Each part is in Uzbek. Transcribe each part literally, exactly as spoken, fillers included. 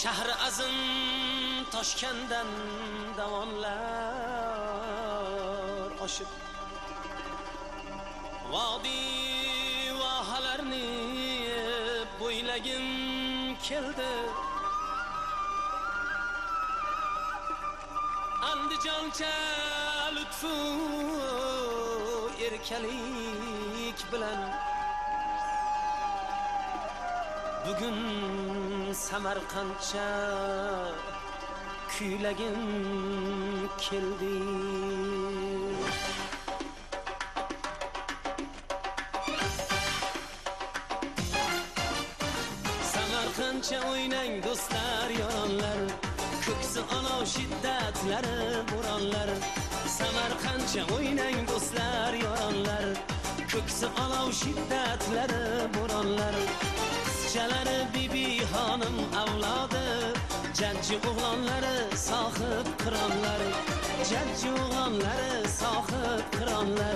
Shahri azim Toshkentdan davonlar oshib vodiy vohalarni bo'ylagim keldi. Andijoncha lutfu erkalik bilan bugun Samarqandcha kuylagim keldi. Samarqandcha o'ynang do'stlar, yoronlar, ko'ksi olov shiddatlari bo'ronlar. Samarqandcha o'ynang do'stlar, yoronlar, ko'ksi olov shiddatlari bo'ronlar. Qizchalari bibi xonim avlodi, jajji o'g'lonlari sohib qironlar, jajji o'g'lonlari sohib qironlar.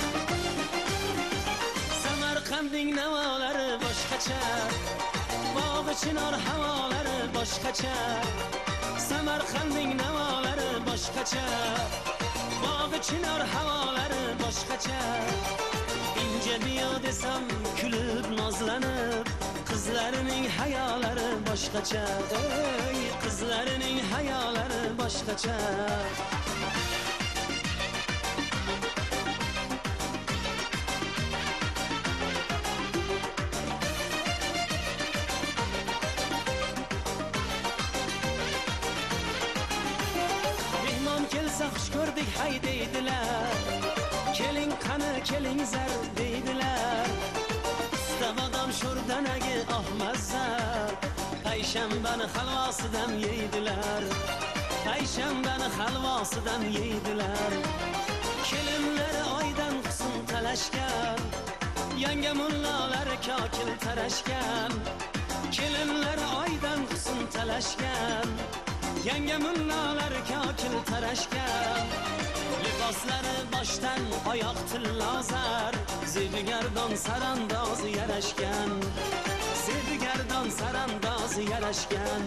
Samarqandning navolari boshqacha, bog'i chinor havolari boshqacha. Samarqandning navolari boshqacha, bog'i chinor havolari boshqacha. Inja biyo desam kulib nozlanib, qizlarining hayolari boshqacha. Ey, qizlarining hayolari boshqacha. Mehmon kelsa xush ko'rdik hay deydilar, keling qani keling zar deydilar. Stavadam sho'rdanagi oh mazza, payshanbani halvosidan yeydilar, payshanbani halvosidan yeydilar. Kelinlari oydan husn talashgan, yanga mullalar kokil tarashgan. Kelinlari oydan husn talashgan, yanga mullalar kokil tarashgan. Liboslari boshdan oyoq tillozar, zebigardon sarandoz yarashgan, zebigardon sarandoz yarashgan.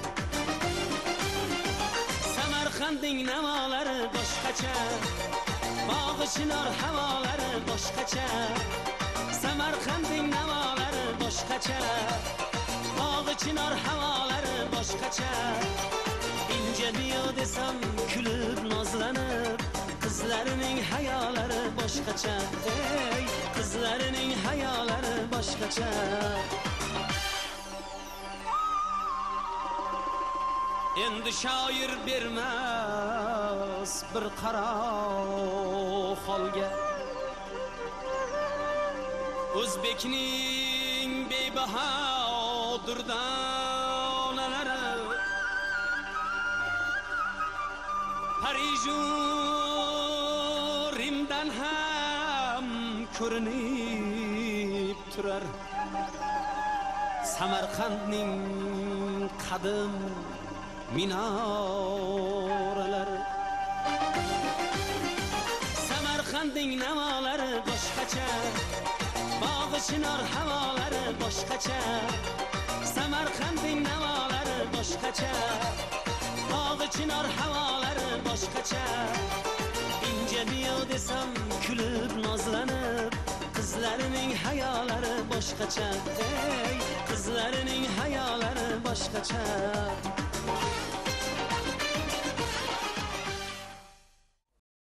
Samarqandning navolari boshqacha, bog'i chinor havolari boshqacha. Samarqandning navolari boshqacha, bog'i chinor havolari boshqacha. Inja biyo desam kulib nozlanib, qizlarining hayolari boshqacha. Ey, qizlarining hayolari boshqacha. Endi shoir bermas bir qaro holga, o'zbekning bebaho durdonalari Parij Rimdan ham ko'rinib turar. Samarqandning qadim minoralar. Samarqandning navolari boshqacha, bog'i chinor havolari boshqacha. Samarqandning navolari boshqacha, bog'i chinor havolari boshqacha. Inja biyo desam kulib nozlanib, qizlarining hayolari boshqacha. Ey, qizlarining hayolari boshqacha.